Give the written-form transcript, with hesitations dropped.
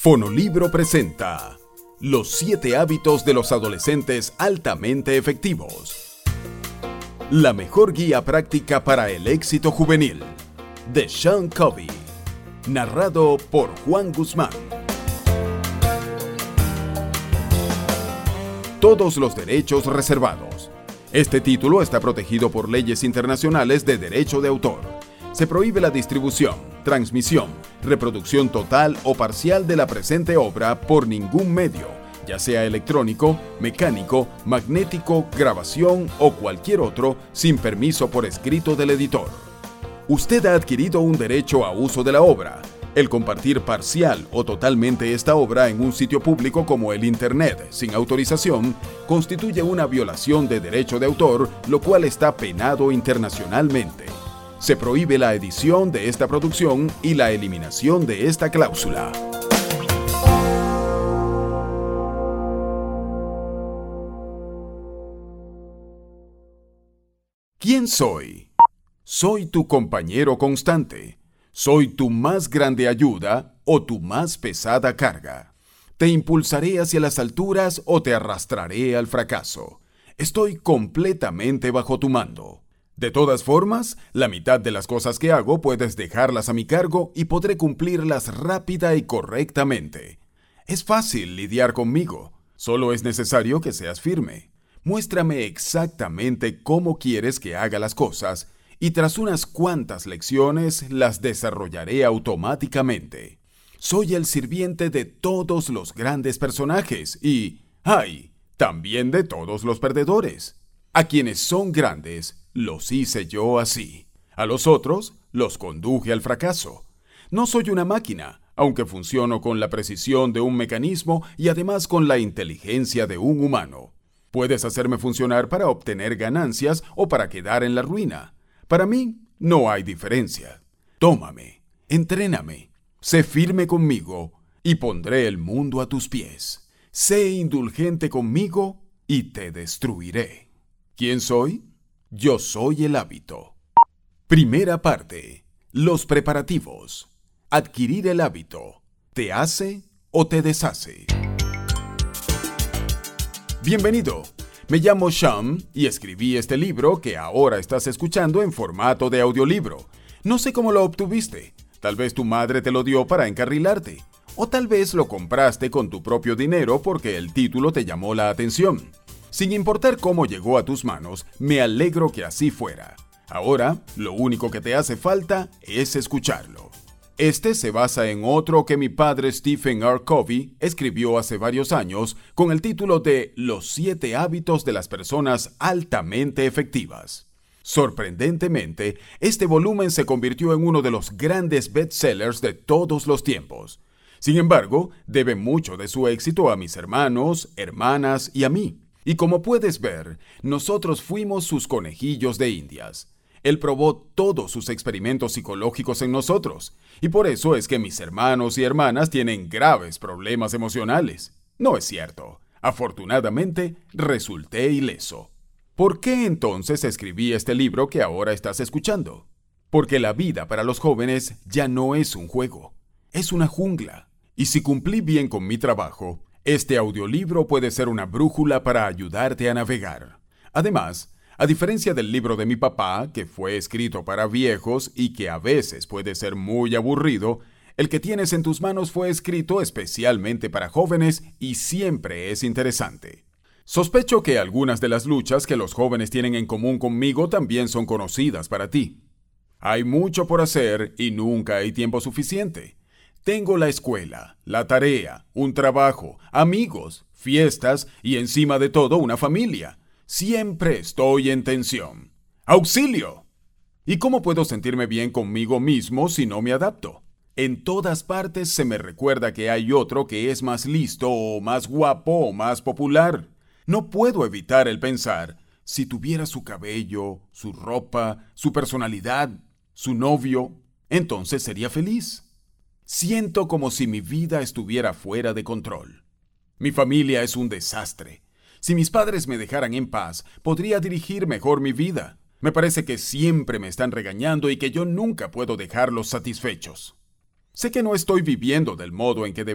Fonolibro presenta Los 7 hábitos de los adolescentes altamente efectivos. La mejor guía práctica para el éxito juvenil, de Sean Covey. Narrado por Juan Guzmán. Todos los derechos reservados. Este título está protegido por leyes internacionales de derecho de autor. Se prohíbe la distribución, transmisión, reproducción total o parcial de la presente obra por ningún medio, ya sea electrónico, mecánico, magnético, grabación o cualquier otro, sin permiso por escrito del editor. Usted ha adquirido un derecho a uso de la obra. El compartir parcial o totalmente esta obra en un sitio público como el Internet sin autorización constituye una violación de derecho de autor, lo cual está penado internacionalmente. Se prohíbe la edición de esta producción y la eliminación de esta cláusula. ¿Quién soy? Soy tu compañero constante. Soy tu más grande ayuda o tu más pesada carga. Te impulsaré hacia las alturas o te arrastraré al fracaso. Estoy completamente bajo tu mando. De todas formas, la mitad de las cosas que hago puedes dejarlas a mi cargo y podré cumplirlas rápida y correctamente. Es fácil lidiar conmigo. Solo es necesario que seas firme. Muéstrame exactamente cómo quieres que haga las cosas y tras unas cuantas lecciones las desarrollaré automáticamente. Soy el sirviente de todos los grandes personajes y, también de todos los perdedores. A quienes son grandes, los hice yo así. A los otros, los conduje al fracaso. No soy una máquina, aunque funciono con la precisión de un mecanismo y además con la inteligencia de un humano. Puedes hacerme funcionar para obtener ganancias o para quedar en la ruina. Para mí, no hay diferencia. Tómame, entréname, sé firme conmigo y pondré el mundo a tus pies. Sé indulgente conmigo y te destruiré. ¿Quién soy? Yo soy el hábito. Primera parte. Los preparativos. Adquirir el hábito. ¿Te hace o te deshace? Bienvenido. Me llamo Sean y escribí este libro que ahora estás escuchando en formato de audiolibro. No sé cómo lo obtuviste. Tal vez tu madre te lo dio para encarrilarte. O tal vez lo compraste con tu propio dinero porque el título te llamó la atención. Sin importar cómo llegó a tus manos, me alegro que así fuera. Ahora, lo único que te hace falta es escucharlo. Este se basa en otro que mi padre Stephen R. Covey escribió hace varios años con el título de Los 7 hábitos de las personas altamente efectivas. Sorprendentemente, este volumen se convirtió en uno de los grandes bestsellers de todos los tiempos. Sin embargo, debe mucho de su éxito a mis hermanos, hermanas y a mí. Y como puedes ver, nosotros fuimos sus conejillos de indias. Él probó todos sus experimentos psicológicos en nosotros, y por eso es que mis hermanos y hermanas tienen graves problemas emocionales. No es cierto. Afortunadamente, resulté ileso. ¿Por qué entonces escribí este libro que ahora estás escuchando? Porque la vida para los jóvenes ya no es un juego, es una jungla. Y si cumplí bien con mi trabajo, este audiolibro puede ser una brújula para ayudarte a navegar. Además, a diferencia del libro de mi papá, que fue escrito para viejos y que a veces puede ser muy aburrido, el que tienes en tus manos fue escrito especialmente para jóvenes y siempre es interesante. Sospecho que algunas de las luchas que los jóvenes tienen en común conmigo también son conocidas para ti. Hay mucho por hacer y nunca hay tiempo suficiente. Tengo la escuela, la tarea, un trabajo, amigos, fiestas y encima de todo una familia. Siempre estoy en tensión. ¡Auxilio! ¿Y cómo puedo sentirme bien conmigo mismo si no me adapto? En todas partes se me recuerda que hay otro que es más listo o más guapo o más popular. No puedo evitar el pensar, si tuviera su cabello, su ropa, su personalidad, su novio, entonces sería feliz. Siento como si mi vida estuviera fuera de control. Mi familia es un desastre. Si mis padres me dejaran en paz, podría dirigir mejor mi vida. Me parece que siempre me están regañando y que yo nunca puedo dejarlos satisfechos. Sé que no estoy viviendo del modo en que